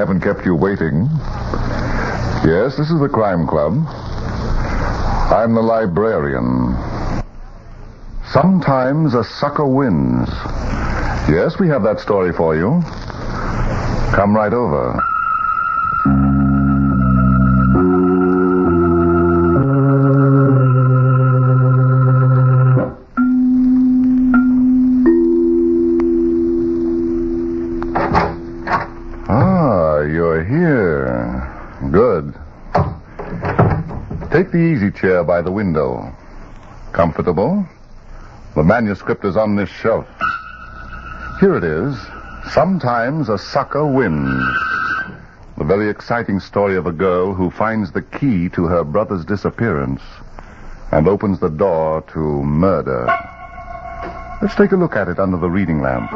haven't kept you waiting. Yes, this is the Crime Club. I'm the librarian. Sometimes a sucker wins. Yes, we have that story for you. Come right over. You're here. Good. Take the easy chair by the window. Comfortable? The manuscript is on this shelf. Here it is. Sometimes a sucker wins. The very exciting story of a girl who finds the key to her brother's disappearance and opens the door to murder. Let's take a look at it under the reading lamp.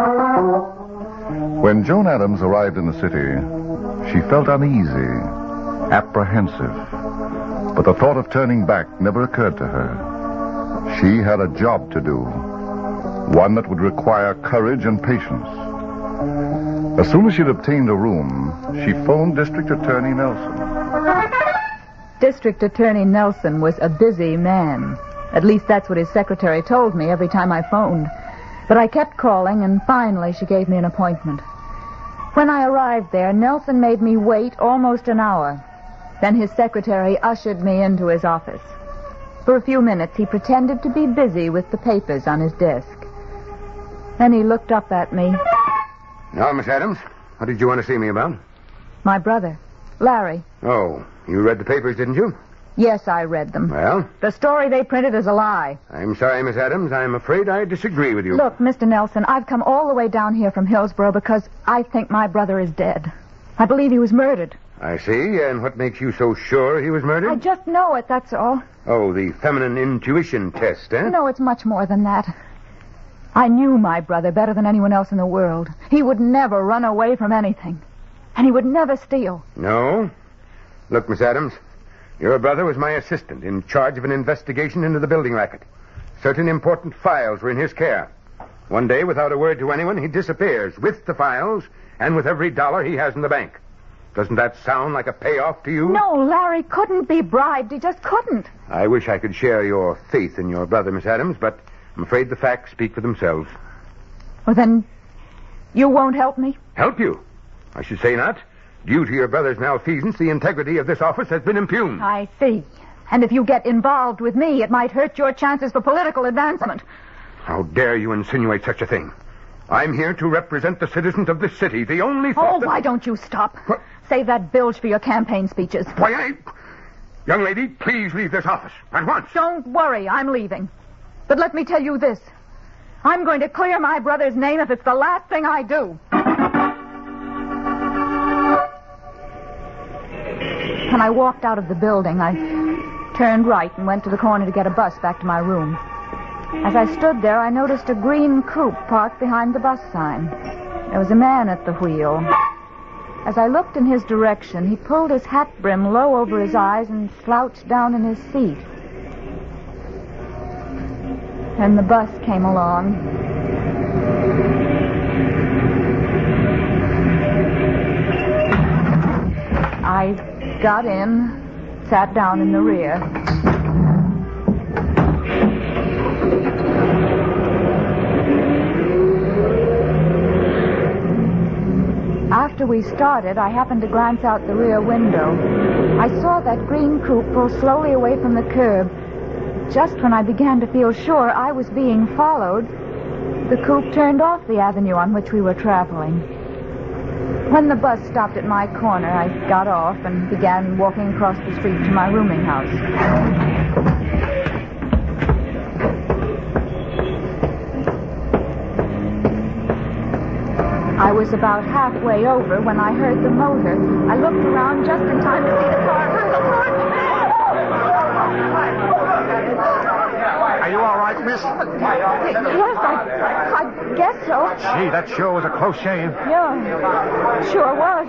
When Joan Adams arrived in the city, she felt uneasy, apprehensive. But the thought of turning back never occurred to her. She had a job to do, one that would require courage and patience. As soon as she'd obtained a room, she phoned District Attorney Nelson. District Attorney Nelson was a busy man. At least that's what his secretary told me every time I phoned. But I kept calling, and finally she gave me an appointment. When I arrived there, Nelson made me wait almost an hour. Then his secretary ushered me into his office. For a few minutes, he pretended to be busy with the papers on his desk. Then he looked up at me. Now, Miss Adams, what did you want to see me about? My brother, Larry. Oh, you read the papers, didn't you? Yes, I read them. Well? The story they printed is a lie. I'm sorry, Miss Adams. I'm afraid I disagree with you. Look, Mr. Nelson, I've come all the way down here from Hillsborough because I think my brother is dead. I believe he was murdered. I see. And what makes you so sure he was murdered? I just know it, that's all. Oh, the feminine intuition test, eh? No, it's much more than that. I knew my brother better than anyone else in the world. He would never run away from anything. And he would never steal. No? Look, Miss Adams, your brother was my assistant in charge of an investigation into the building racket. Certain important files were in his care. One day, without a word to anyone, he disappears with the files and with every dollar he has in the bank. Doesn't that sound like a payoff to you? No, Larry couldn't be bribed. He just couldn't. I wish I could share your faith in your brother, Miss Adams, but I'm afraid the facts speak for themselves. Well, then, you won't help me? Help you? I should say not. Due to your brother's malfeasance, the integrity of this office has been impugned. I see. And if you get involved with me, it might hurt your chances for political advancement. How dare you insinuate such a thing? I'm here to represent the citizens of this city. The only thought why don't you stop? What? Save that bilge for your campaign speeches. Why, Young lady, please leave this office at once. Don't worry, I'm leaving. But let me tell you this. I'm going to clear my brother's name if it's the last thing I do. When I walked out of the building, I turned right and went to the corner to get a bus back to my room. As I stood there, I noticed a green coupe parked behind the bus sign. There was a man at the wheel. As I looked in his direction, he pulled his hat brim low over his eyes and slouched down in his seat. Then the bus came along. I got in, sat down in the rear. After we started, I happened to glance out the rear window. I saw that green coupe pull slowly away from the curb. Just when I began to feel sure I was being followed, the coupe turned off the avenue on which we were traveling. When the bus stopped at my corner, I got off and began walking across the street to my rooming house. I was about halfway over when I heard the motor. I looked around just in time to see the car. Are you all right, miss? Yes, I guess so. Gee, that sure was a close shave. Yeah, sure was.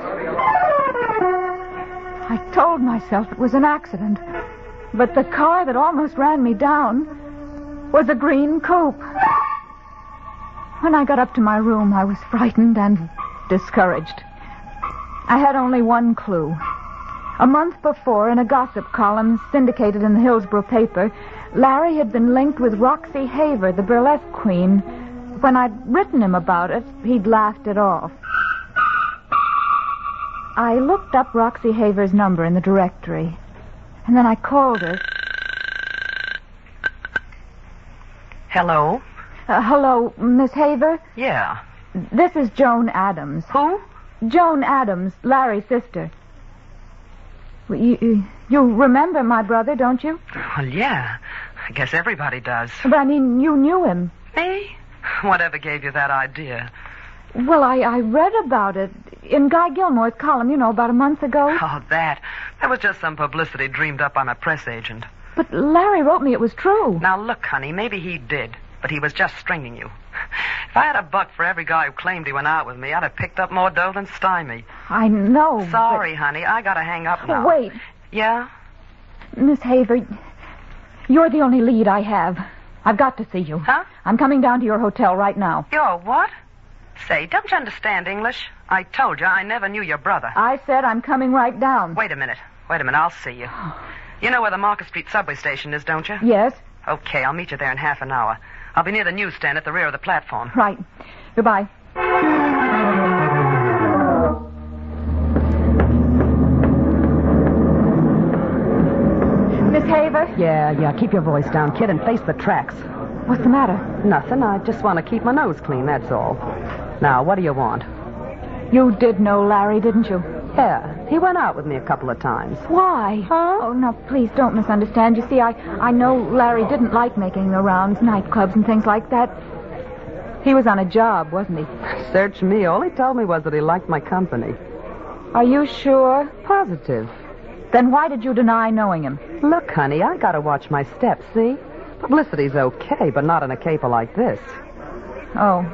I told myself it was an accident. But the car that almost ran me down was a green coupe. When I got up to my room, I was frightened and discouraged. I had only one clue. A month before, in a gossip column syndicated in the Hillsborough paper, Larry had been linked with Roxy Haver, the burlesque queen. When I'd written him about it, he'd laughed it off. I looked up Roxy Haver's number in the directory, and then I called her. Hello? Hello, Miss Haver? Yeah. This is Joan Adams. Who? Joan Adams, Larry's sister. You remember my brother, don't you? Well, yeah. I guess everybody does. But, I mean, you knew him. Me? Whatever gave you that idea? Well, I read about it in Guy Gilmore's column, about a month ago. Oh, that was just some publicity dreamed up by my press agent. But Larry wrote me it was true. Now, look, honey, maybe he did, but he was just stringing you. If I had a buck for every guy who claimed he went out with me, I'd have picked up more dough than Stymie. I know. Sorry, honey, I gotta hang up now. Wait. Yeah? Miss Haver, you're the only lead I have. I've got to see you. Huh? I'm coming down to your hotel right now. You're what? Say, don't you understand English? I told you I never knew your brother. I said I'm coming right down. Wait a minute, I'll see you. You know where the Market Street subway station is, don't you? Yes. Okay, I'll meet you there in half an hour. I'll be near the newsstand at the rear of the platform. Right. Goodbye. Miss Haver? Yeah, keep your voice down, kid, and face the tracks. What's the matter? Nothing. I just want to keep my nose clean, that's all. Now, what do you want? You did know Larry, didn't you? Yeah, he went out with me a couple of times. Why? Huh? Oh, no, please don't misunderstand. You see, I know Larry didn't like making the rounds, nightclubs and things like that. He was on a job, wasn't he? Search me. All he told me was that he liked my company. Are you sure? Positive. Then why did you deny knowing him? Look, honey, I gotta watch my steps, see? Publicity's okay, but not in a caper like this. Oh.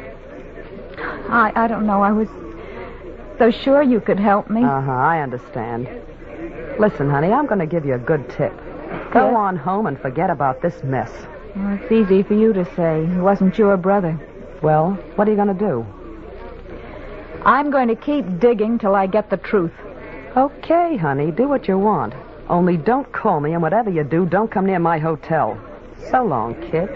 I don't know. I was so sure you could help me. I understand. Listen, honey, I'm going to give you a good tip. Go on home and forget about this mess. Well, it's easy for you to say. He wasn't your brother. Well, what are you going to do? I'm going to keep digging till I get the truth. Okay, honey, do what you want. Only don't call me, and whatever you do, don't come near my hotel. So long, kid.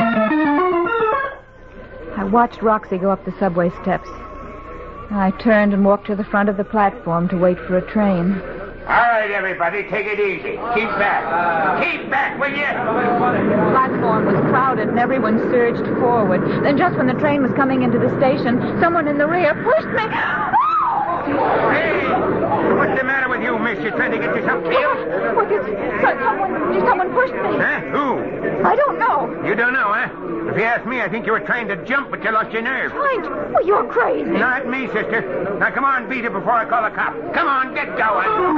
I watched Roxy go up the subway steps. I turned and walked to the front of the platform to wait for a train. All right, everybody, take it easy. Keep back. Keep back, will you? The platform was crowded and everyone surged forward. Then just when the train was coming into the station, someone in the rear pushed me. Hey, what's the matter with you, miss? You trying to get yourself killed? Someone pushed me. Huh? Who? I don't know. You don't know, huh? If you ask me, I think you were trying to jump, but you lost your nerve. Right. Well, you're crazy. Not me, sister. Now, come on, beat it before I call a cop. Come on, get going.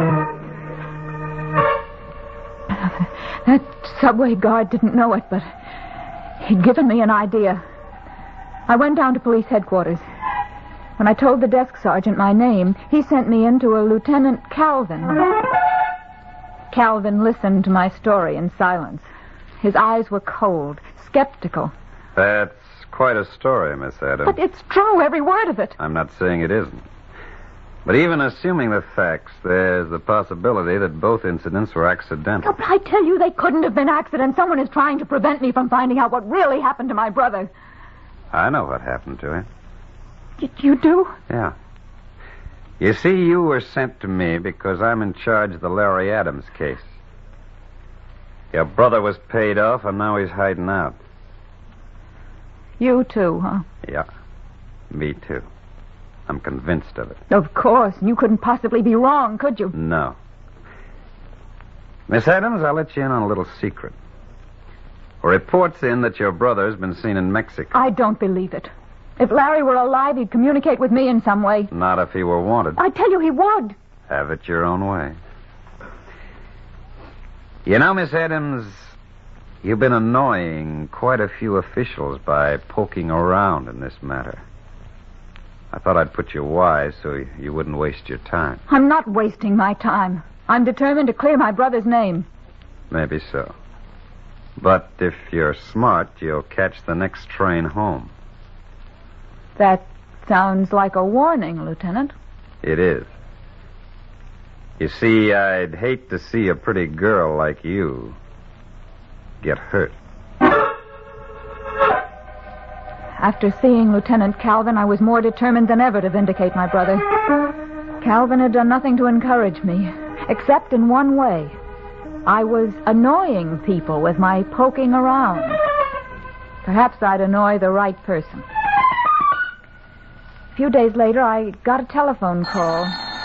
That subway guard didn't know it, but he'd given me an idea. I went down to police headquarters. When I told the desk sergeant my name, he sent me in to a Lieutenant Calvin. Calvin listened to my story in silence. His eyes were cold, skeptical. That's quite a story, Miss Adams. But it's true, every word of it. I'm not saying it isn't. But even assuming the facts, there's the possibility that both incidents were accidental. Oh, but I tell you, they couldn't have been accidents. Someone is trying to prevent me from finding out what really happened to my brother. I know what happened to him. You do? Yeah. You see, you were sent to me because I'm in charge of the Larry Adams case. Your brother was paid off, and now he's hiding out. You too, huh? Yeah, me too. I'm convinced of it. Of course. You couldn't possibly be wrong, could you? No. Miss Adams, I'll let you in on a little secret. A report's in that your brother's been seen in Mexico. I don't believe it. If Larry were alive, he'd communicate with me in some way. Not if he were wanted. I tell you, he would. Have it your own way. You know, Miss Adams, you've been annoying quite a few officials by poking around in this matter. I thought I'd put you wise so you wouldn't waste your time. I'm not wasting my time. I'm determined to clear my brother's name. Maybe so. But if you're smart, you'll catch the next train home. That sounds like a warning, Lieutenant. It is. You see, I'd hate to see a pretty girl like you get hurt. After seeing Lieutenant Calvin, I was more determined than ever to vindicate my brother. Calvin had done nothing to encourage me, except in one way. I was annoying people with my poking around. Perhaps I'd annoy the right person. A few days later, I got a telephone call.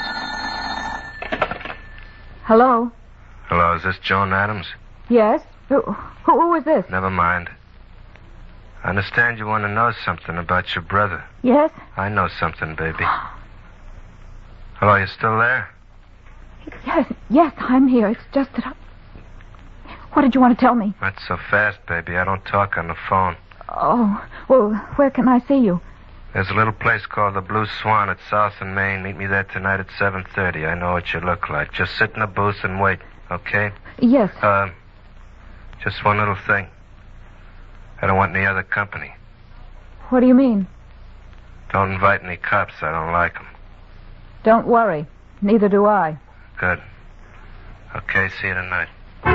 Hello? Hello, is this Joan Adams? Yes? Who is this? Never mind. I understand you want to know something about your brother. Yes? I know something, baby. Hello, you still there? Yes, I'm here. It's just that What did you want to tell me? Not so fast, baby. I don't talk on the phone. Oh, well, where can I see you? There's a little place called the Blue Swan at South and Main. Meet me there tonight at 7:30. I know what you look like. Just sit in the booth and wait, okay? Yes. Just one little thing. I don't want any other company. What do you mean? Don't invite any cops. I don't like them. Don't worry. Neither do I. Good. Okay, see you tonight.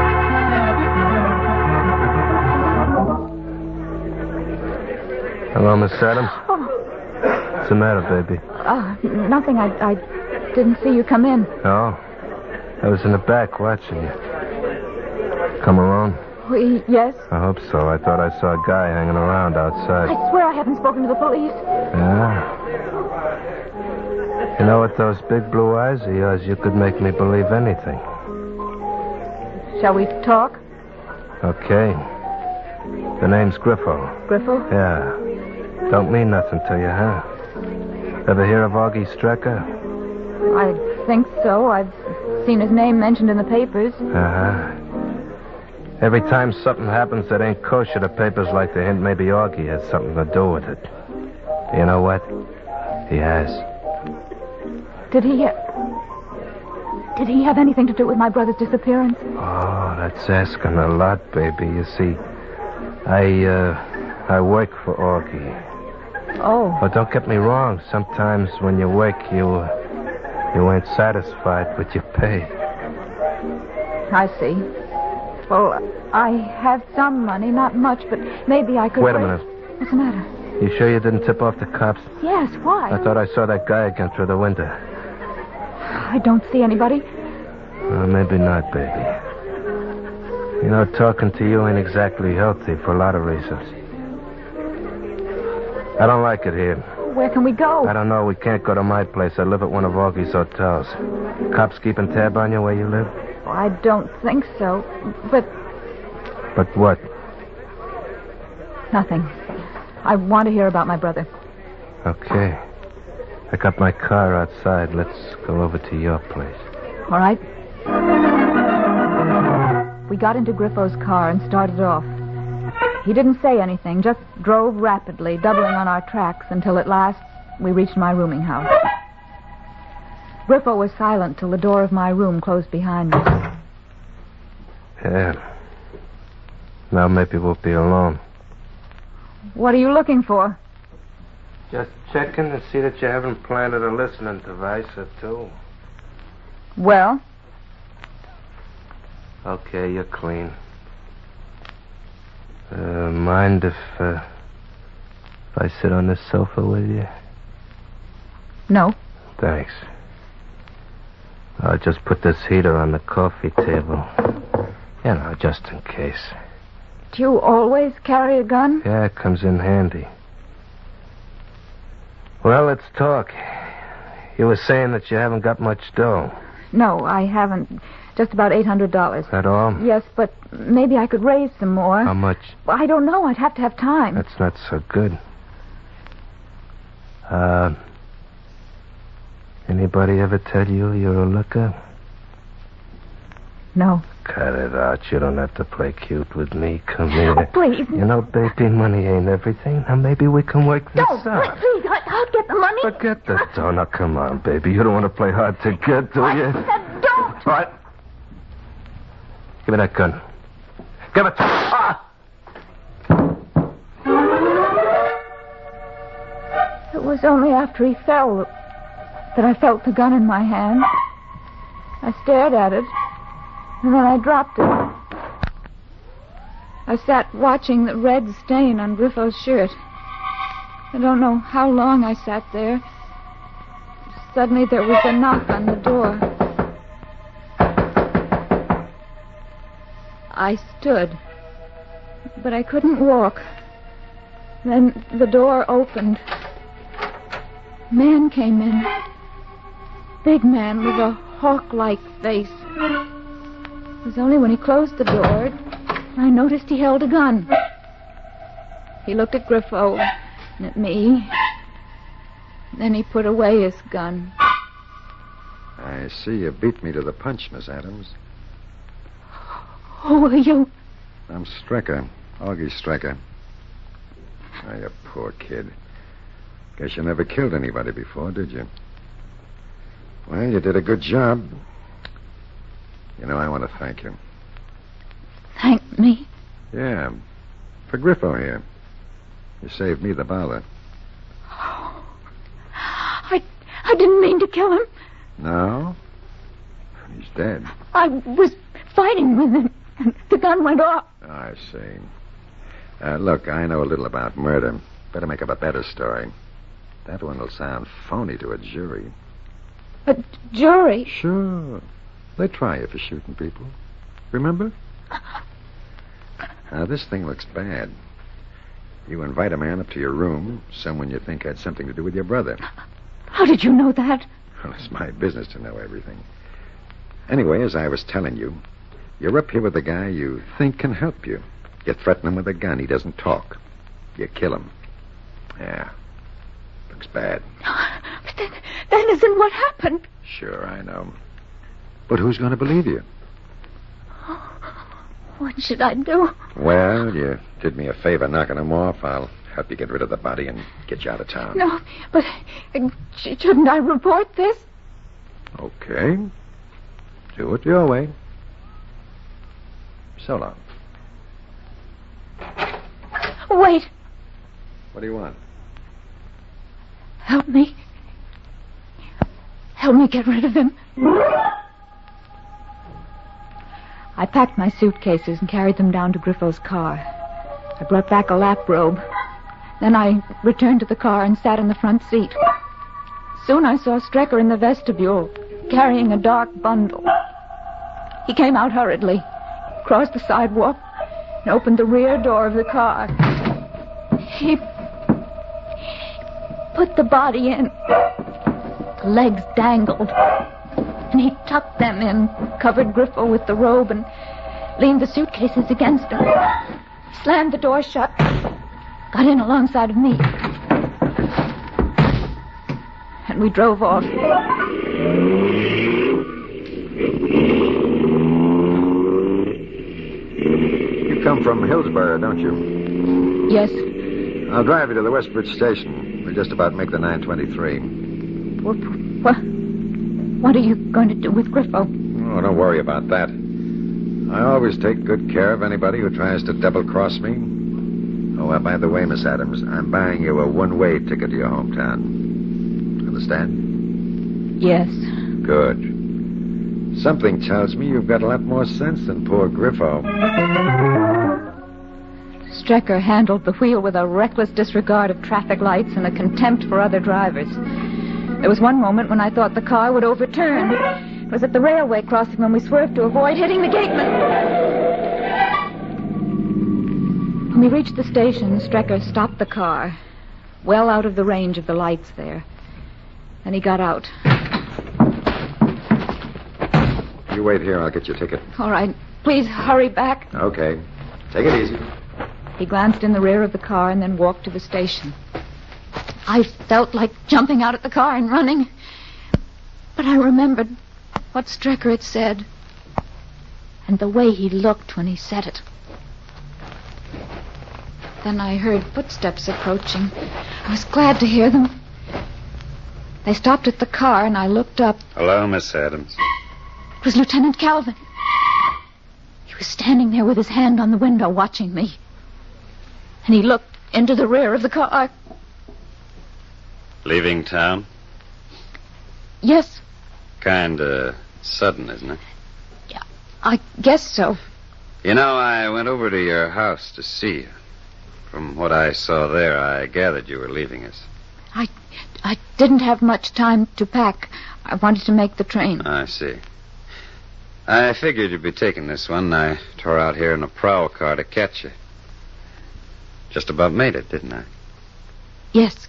Hello, Miss Adams. Oh. What's the matter, baby? Nothing. I didn't see you come in. No? I was in the back watching you. Come alone? Yes? I hope so. I thought I saw a guy hanging around outside. I swear I haven't spoken to the police. Yeah? You know, with those big blue eyes of yours, you could make me believe anything. Shall we talk? Okay. The name's Griffo. Griffo? Yeah. Don't mean nothing to you, huh? Ever hear of Augie Strecker? I think so. I've seen his name mentioned in the papers. Uh-huh. Every time something happens that ain't kosher, the papers like to hint maybe Augie has something to do with it. You know what? He has. Did he have anything to do with my brother's disappearance? Oh, that's asking a lot, baby. You see, I work for Augie. Oh. Oh, don't get me wrong. Sometimes when you work, you ain't satisfied with your pay. I see. Well, I have some money, not much, but maybe I could... Wait a minute. What's the matter? You sure you didn't tip off the cops? Yes, why? I thought I saw that guy again through the window. I don't see anybody. Maybe not, baby. You know, talking to you ain't exactly healthy for a lot of reasons. I don't like it here. Where can we go? I don't know. We can't go to my place. I live at one of Augie's hotels. Cops keeping tab on you where you live? I don't think so. But what? Nothing. I want to hear about my brother. Okay. I got my car outside. Let's go over to your place. All right. We got into Griffo's car and started off. He didn't say anything, just drove rapidly, doubling on our tracks until at last we reached my rooming house. Griffo was silent till the door of my room closed behind me. Yeah. Now maybe we'll be alone. What are you looking for? Just checking to see that you haven't planted a listening device or two. Well? Okay, you're clean. Mind if I sit on this sofa with you? No. Thanks. I'll just put this heater on the coffee table. You know, just in case. Do you always carry a gun? Yeah, it comes in handy. Well, let's talk. You were saying that you haven't got much dough. No, I haven't. Just about $800. That all? Yes, but maybe I could raise some more. How much? Well, I don't know. I'd have to have time. That's not so good. Anybody ever tell you you're a looker? No. Cut it out. You don't have to play cute with me. Come here. Oh, please. You know, baby, money ain't everything. Now, maybe we can work this out. Please, I'll get the money. Forget the dough. Now, come on, baby. You don't want to play hard to get, do you? I said don't. All right. Give me that gun. Give it to me. It was only after he fell that I felt the gun in my hand. I stared at it, and then I dropped it. I sat watching the red stain on Griffo's shirt. I don't know how long I sat there. Suddenly there was a knock on the door. I stood, but I couldn't walk. Then the door opened. A man came in. Big man with a hawk-like face. It was only when he closed the door I noticed he held a gun. He looked at Griffo and at me. Then he put away his gun. I see you beat me to the punch, Miss Adams. Who are you? I'm Strecker, Augie Strecker. Oh, you poor kid. Guess you never killed anybody before, did you? Well, you did a good job. You know, I want to thank you. Thank me? Yeah. For Griffo here. You saved me the bother. I didn't mean to kill him. No? He's dead. I was fighting with him, and the gun went off. Oh, I see. Look, I know a little about murder. Better make up a better story. That one will sound phony to a jury. A jury? Sure. They try you for shooting people. Remember? Now, this thing looks bad. You invite a man up to your room, someone you think had something to do with your brother. How did you know that? Well, it's my business to know everything. Anyway, as I was telling you, you're up here with a guy you think can help you. You threaten him with a gun. He doesn't talk. You kill him. Yeah. Looks bad. But that isn't what happened. Sure, I know. But who's going to believe you? What should I do? Well, you did me a favor knocking him off. I'll help you get rid of the body and get you out of town. No, but shouldn't I report this? Okay. Do it your way. So long. Wait. What do you want? Help me. Help me get rid of him. I packed my suitcases and carried them down to Griffo's car. I brought back a lap robe. Then I returned to the car and sat in the front seat. Soon I saw Strecker in the vestibule, carrying a dark bundle. He came out hurriedly, crossed the sidewalk, and opened the rear door of the car. He put the body in. The legs dangled. And he tucked them in, covered Griffo with the robe, and leaned the suitcases against him. Slammed the door shut, got in alongside of me. And we drove off. You come from Hillsborough, don't you? Yes. I'll drive you to the Westbridge station. We'll just about make the 923. What are you going to do with Griffo? Oh, don't worry about that. I always take good care of anybody who tries to double-cross me. Oh, by the way, Miss Adams, I'm buying you a one-way ticket to your hometown. Understand? Yes. Good. Something tells me you've got a lot more sense than poor Griffo. Strecker handled the wheel with a reckless disregard of traffic lights and a contempt for other drivers. There was one moment when I thought the car would overturn. It was at the railway crossing when we swerved to avoid hitting the gateman. When we reached the station, Strecker stopped the car, well out of the range of the lights there. Then he got out. You wait here, I'll get your ticket. All right. Please hurry back. Okay. Take it easy. He glanced in the rear of the car and then walked to the station. I felt like jumping out of the car and running. But I remembered what Strecker had said. And the way he looked when he said it. Then I heard footsteps approaching. I was glad to hear them. They stopped at the car and I looked up. Hello, Miss Adams. It was Lieutenant Calvin. He was standing there with his hand on the window watching me. And he looked into the rear of the car. Leaving town? Yes, Kinda sudden, isn't it? I guess so. You know, I went over to your house to see you. From what I saw there, I gathered you were leaving us. I didn't have much time to pack. I wanted to make the train. I see. I figured you'd be taking this one. I tore out here in a prowl car to catch you. Just about made it, didn't I? Yes.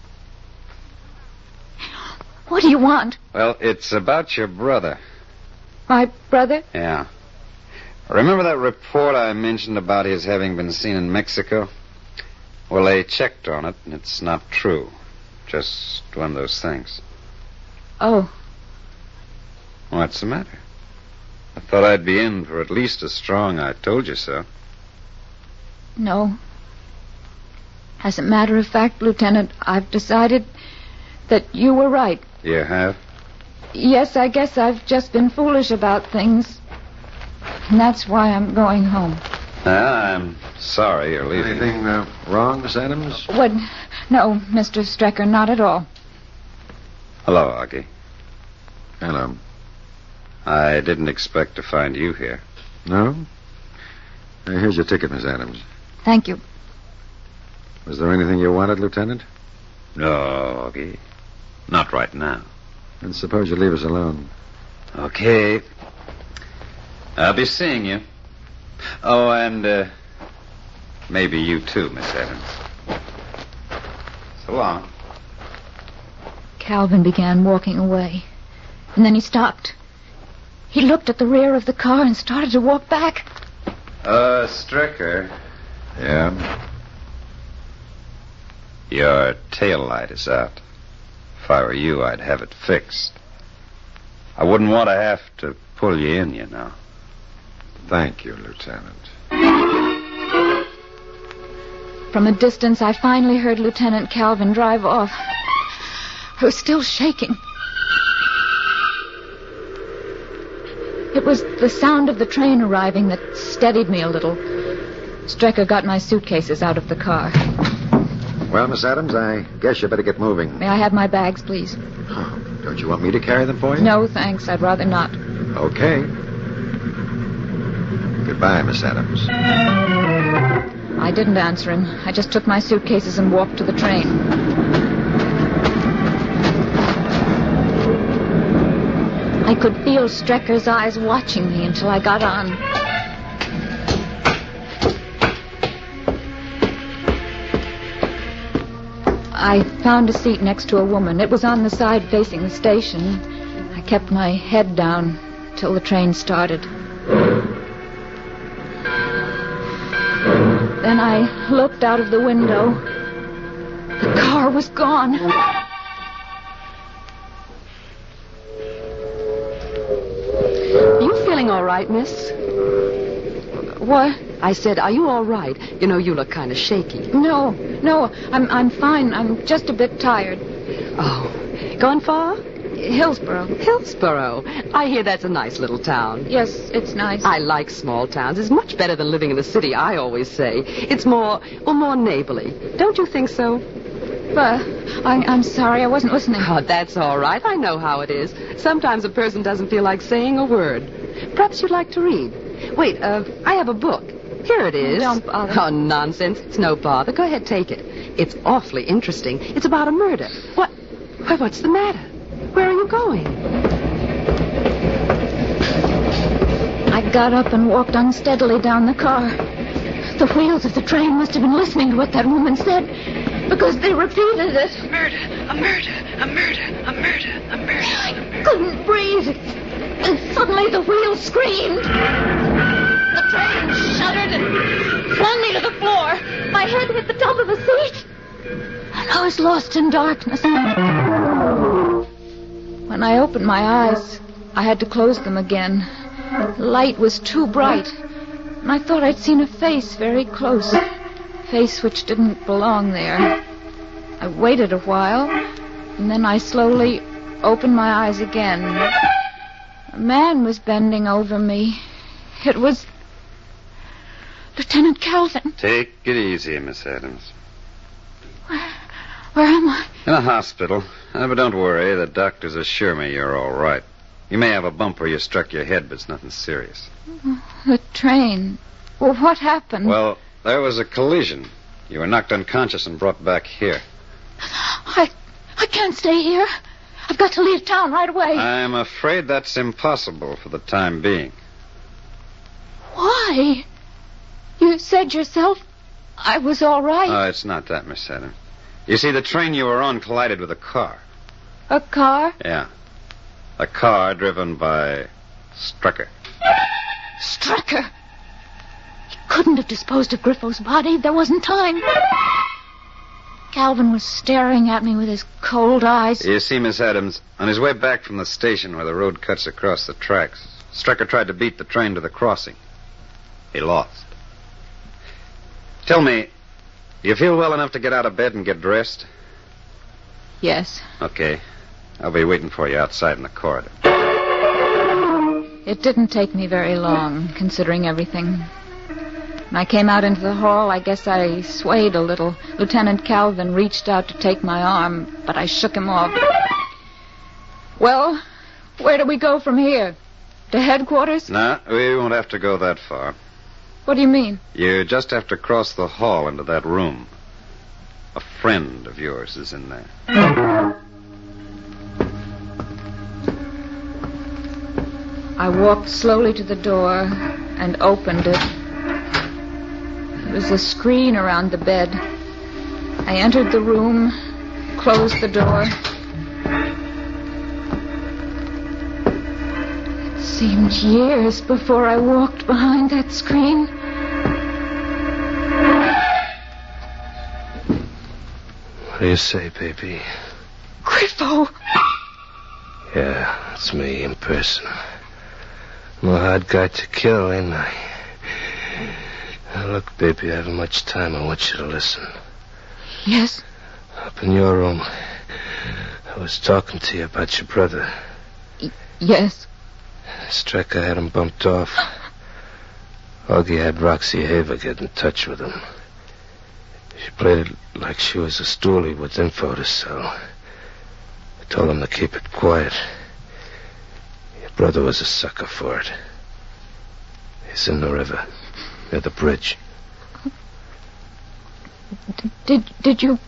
What do you want? Well, it's about your brother. My brother? Yeah. Remember that report I mentioned about his having been seen in Mexico? Well, they checked on it, and it's not true. Just one of those things. Oh. What's the matter? I thought I'd be in for at least as strong I told you so. No. As a matter of fact, Lieutenant, I've decided that you were right. You have? Yes, I guess I've just been foolish about things. And that's why I'm going home. I'm sorry you're leaving. Anything wrong, Miss Adams? What? No, Mr. Strecker, not at all. Hello, Augie. Hello. I didn't expect to find you here. No? Here's your ticket, Miss Adams. Thank you. Was there anything you wanted, Lieutenant? No, Augie. Not right now. Then suppose you leave us alone. Okay. I'll be seeing you. Oh, and maybe you too, Miss Adams. So long. Calvin began walking away. And then he stopped. He looked at the rear of the car and started to walk back. Stricker. Yeah? Your tail light is out. If I were you, I'd have it fixed. I wouldn't want to have to pull you in, you know. Thank you, Lieutenant. From a distance, I finally heard Lieutenant Calvin drive off. I was still shaking. It was the sound of the train arriving that steadied me a little. Strecker got my suitcases out of the car. Well, Miss Adams, I guess you better get moving. May I have my bags, please? Oh, don't you want me to carry them for you? No, thanks. I'd rather not. Okay. Goodbye, Miss Adams. I didn't answer him. I just took my suitcases and walked to the train. I could feel Strecker's eyes watching me until I got on. I found a seat next to a woman. It was on the side facing the station. I kept my head down till the train started. Then I looked out of the window. The car was gone. Are you feeling all right, miss? What? I said, are you all right? You know, you look kind of shaky. No, I'm fine. I'm just a bit tired. Oh, gone far? Hillsboro. Hillsboro. I hear that's a nice little town. Yes, it's nice. I like small towns. It's much better than living in the city, I always say. It's more neighborly. Don't you think so? I'm sorry, I wasn't listening. Oh, that's all right. I know how it is. Sometimes a person doesn't feel like saying a word. Perhaps you'd like to read. Wait, I have a book. Here it is. Don't bother. Oh, nonsense. It's no bother. Go ahead, take it. It's awfully interesting. It's about a murder. What? Why, what's the matter? Where are you going? I got up and walked unsteadily down the car. The wheels of the train must have been listening to what that woman said, because they repeated it. A murder, a murder, a murder, a murder, a murder. I couldn't breathe. And suddenly the wheels screamed. The train shuddered and flung me to the floor. My head hit the top of the seat. And I was lost in darkness. When I opened my eyes, I had to close them again. The light was too bright. And I thought I'd seen a face very close. A face which didn't belong there. I waited a while, and then I slowly opened my eyes again. A man was bending over me. It was Lieutenant Calvin. Take it easy, Miss Adams. Where am I? In a hospital. But don't worry. The doctors assure me you're all right. You may have a bump where you struck your head, but it's nothing serious. The train. Well, what happened? Well, there was a collision. You were knocked unconscious and brought back here. I can't stay here. I've got to leave town right away. I'm afraid that's impossible for the time being. Why? You said yourself I was all right. Oh, it's not that, Miss Adams. You see, the train you were on collided with a car. A car? Yeah. A car driven by Strecker. Strecker? He couldn't have disposed of Griffo's body. There wasn't time. Calvin was staring at me with his cold eyes. You see, Miss Adams, on his way back from the station where the road cuts across the tracks, Strecker tried to beat the train to the crossing. He lost. Tell me, do you feel well enough to get out of bed and get dressed? Yes. Okay. I'll be waiting for you outside in the corridor. It didn't take me very long, considering everything. When I came out into the hall, I guess I swayed a little. Lieutenant Calvin reached out to take my arm, but I shook him off. Well, where do we go from here? To headquarters? No, we won't have to go that far. What do you mean? You just have to cross the hall into that room. A friend of yours is in there. I walked slowly to the door and opened it. There was a screen around the bed. I entered the room, closed the door. It seemed years before I walked behind that screen. What do you say, baby? Griffo! Yeah, it's me in person. I'm a hard guy to kill, ain't I? Now, look, baby, I haven't much time. I want you to listen. Yes? Up in your room, I was talking to you about your brother. Yes. Strecker had him bumped off. Augie had Roxy Haver get in touch with him. She played it like she was a stoolie with info to sell. I told him to keep it quiet. Your brother was a sucker for it. He's in the river, near the bridge. Did you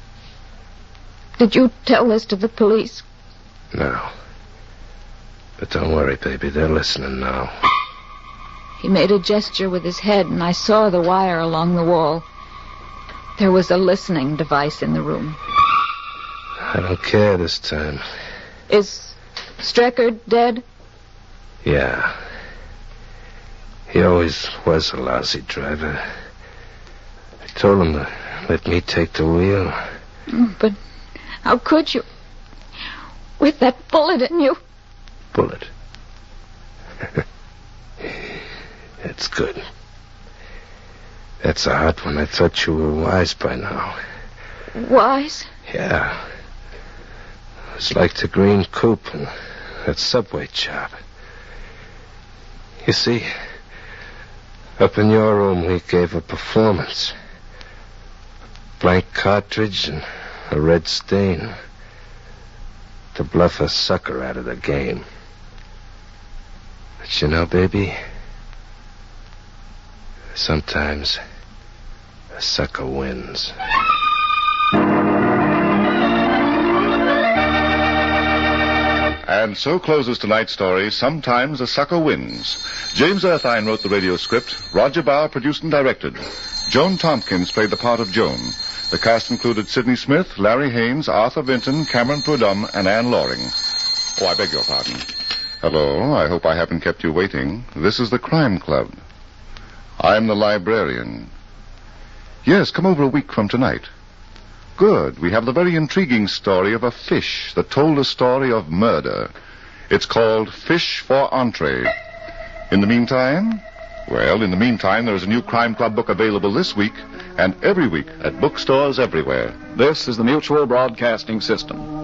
tell this to the police? No. But don't worry, baby. They're listening now. He made a gesture with his head, and I saw the wire along the wall. There was a listening device in the room. I don't care this time. Is Strecker dead? Yeah. He always was a lousy driver. I told him to let me take the wheel. But how could you? With that bullet in you. Bullet. That's good. That's a hot one. I thought you were wise by now. Wise? Yeah. It was like the green coupe and that subway job. You see, up in your room we gave a performance. A blank cartridge and a red stain. To bluff a sucker out of the game. But you know, baby, sometimes a sucker wins. And so closes tonight's story, Sometimes a Sucker Wins. James Erthine wrote the radio script. Roger Bauer produced and directed. Joan Tompkins played the part of Joan. The cast included Sidney Smith, Larry Haynes, Arthur Vinton, Cameron Prudhomme, and Anne Loring. Oh, I beg your pardon. Hello, I hope I haven't kept you waiting. This is the Crime Club. I'm the librarian. Yes, come over a week from tonight. Good. We have the very intriguing story of a fish that told a story of murder. It's called Fish for Entree. In the meantime, there is a new Crime Club book available this week and every week at bookstores everywhere. This is the Mutual Broadcasting System.